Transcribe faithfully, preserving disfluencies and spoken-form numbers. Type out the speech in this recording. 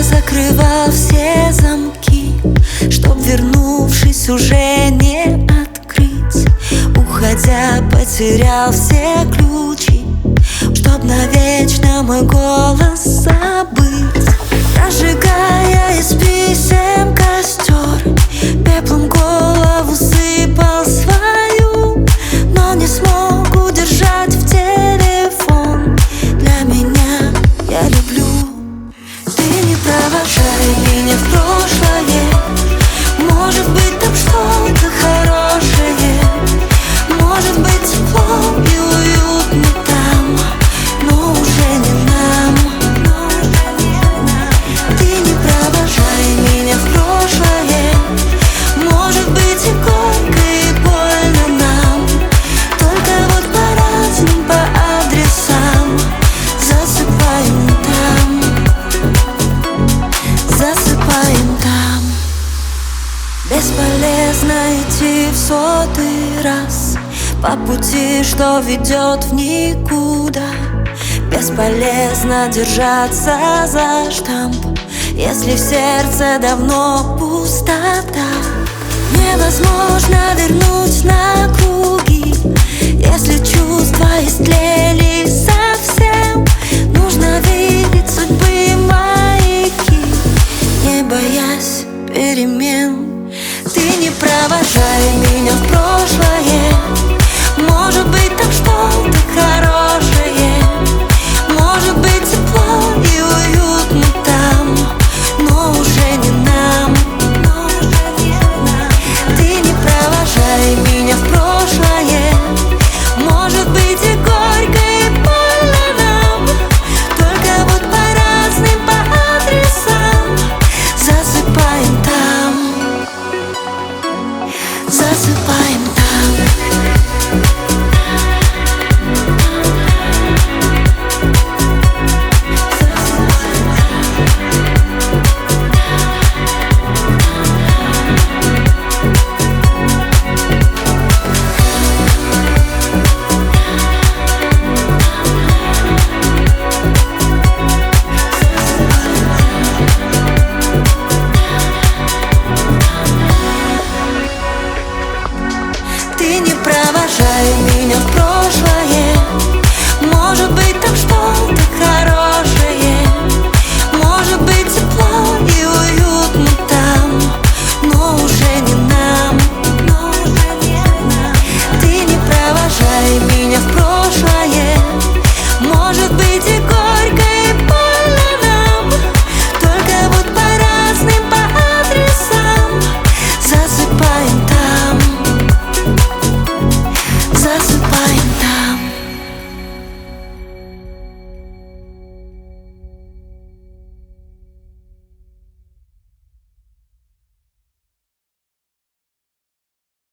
Я закрывал все замки, чтоб, вернувшись, уже не открыть. Уходя, потерял все ключи, чтоб навечно мой голос забыть. Разжигая из писем костер, пеплом голову сыпал свою, но не смог удержать в телефон. Для меня я люблю. Ты не провожай меня в прошлое, может быть там что-то хорошее, может быть тепло и уютно там, но уже не нам. Ты не провожай меня в прошлое, может быть и горько, и больно нам, только вот по разным, по адресам засыпаем там, засыпаем там. Бесполезно идти в сотый раз по пути, что ведет в никуда. Бесполезно держаться за штамп, если в сердце давно пустота. Невозможно вернуть на круги, если чувства истлели совсем. Нужно видеть